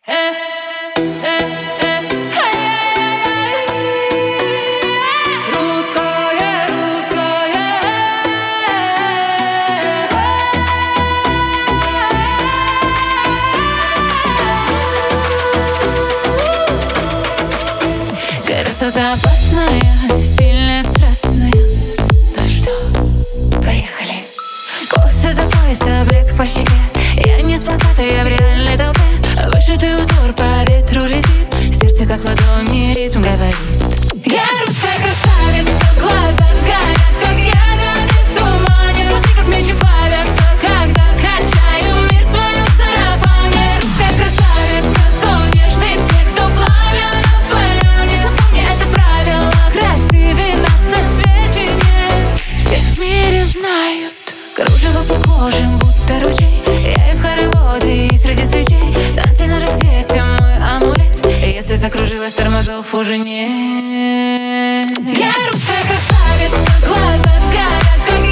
Красота опасная, сильная, страстная. Ну что, поехали. Косы до пояса, блеск по щеке. Я не с плаката, я в реальной толпе. Вышитый узор по ветру летит. Сердце как в ладони, ритм говорит. Я русская красавица, глаза горят, как ягоды в тумане. Смотри, как мечи плавятся, когда качаю мир в своем сарафане. Русская красавица, то нежный снег, то пламя на поляне. Запомни это правило, красивее нас на свете нет. Все в мире знают, кружево по кожам, будто ручей. Я их хороводы и среди свечей. Танцы на рассвете, мой амулет. Если закружилась, тормозов уже нет. Я русская красавица, глаза горят, как